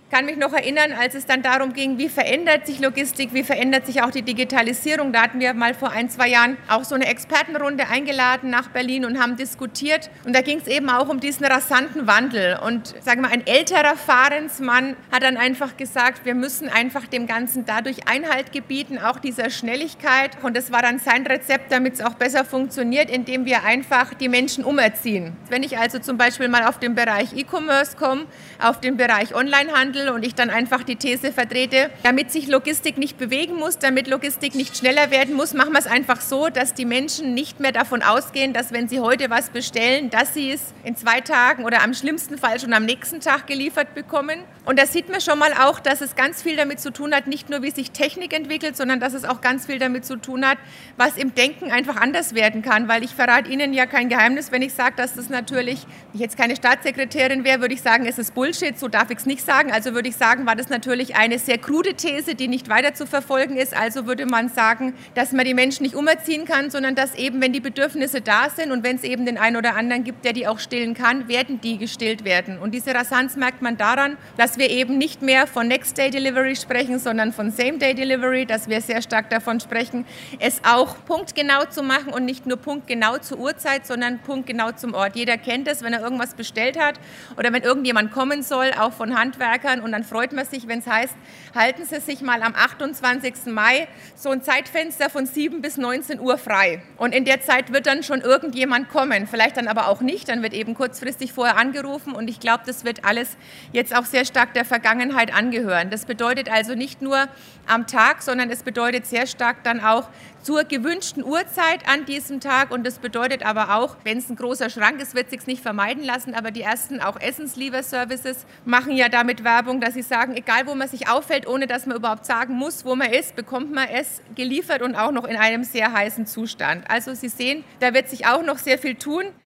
kann mich noch erinnern, als es dann darum ging, wie verändert sich Logistik, wie verändert sich auch die Digitalisierung. Da hatten wir mal vor 1-2 Jahren auch so eine Expertenrunde eingeladen nach Berlin und haben diskutiert. Und da ging es eben auch um diesen rasanten Wandel. Und sagen wir, ein älterer Fahrensmann hat dann einfach gesagt, wir müssen einfach dem Ganzen dadurch Einhalt gebieten, auch dieser Schnelligkeit. Und das war dann sein Rezept, damit es auch besser funktioniert, indem wir einfach die Menschen umerziehen. Wenn ich also zum Beispiel mal auf den Bereich E-Commerce komme, auf den Bereich Onlinehandel, und ich dann einfach die These vertrete, damit sich Logistik nicht bewegen muss, damit Logistik nicht schneller werden muss, machen wir es einfach so, dass die Menschen nicht mehr davon ausgehen, dass wenn sie heute was bestellen, dass sie es in 2 Tagen oder am schlimmsten Fall schon am nächsten Tag geliefert bekommen. Und da sieht man schon mal auch, dass es ganz viel damit zu tun hat, nicht nur wie sich Technik entwickelt, sondern dass es auch ganz viel damit zu tun hat, was im Denken einfach anders werden kann. Weil ich verrate Ihnen ja kein Geheimnis, wenn ich sage, dass das natürlich, wenn ich jetzt keine Staatssekretärin wäre, würde ich sagen, es ist Bullshit, so darf ich es nicht sagen. Also würde ich sagen, war das natürlich eine sehr krude These, die nicht weiter zu verfolgen ist. Also würde man sagen, dass man die Menschen nicht umerziehen kann, sondern dass eben, wenn die Bedürfnisse da sind und wenn es eben den einen oder anderen gibt, der die auch stillen kann, werden die gestillt werden. Und diese Rasanz merkt man daran, dass wir eben nicht mehr von Next-Day-Delivery sprechen, sondern von Same-Day-Delivery, dass wir sehr stark davon sprechen, es auch punktgenau zu machen und nicht nur punktgenau zur Uhrzeit, sondern punktgenau zum Ort. Jeder kennt es, wenn er irgendwas bestellt hat oder wenn irgendjemand kommen soll, auch von Handwerkern. Und dann freut man sich, wenn es heißt, halten Sie sich mal am 28. Mai so ein Zeitfenster von 7 bis 19 Uhr frei. Und in der Zeit wird dann schon irgendjemand kommen. Vielleicht dann aber auch nicht. Dann wird eben kurzfristig vorher angerufen. Und ich glaube, das wird alles jetzt auch sehr stark der Vergangenheit angehören. Das bedeutet also nicht nur am Tag, sondern es bedeutet sehr stark dann auch zur gewünschten Uhrzeit an diesem Tag. Und das bedeutet aber auch, wenn es ein großer Schrank ist, wird es sich nicht vermeiden lassen. Aber die ersten auch Essenslieferservices machen ja damit Werbung, dass sie sagen, egal wo man sich auffällt, ohne dass man überhaupt sagen muss, wo man ist, bekommt man es geliefert und auch noch in einem sehr heißen Zustand. Also Sie sehen, da wird sich auch noch sehr viel tun.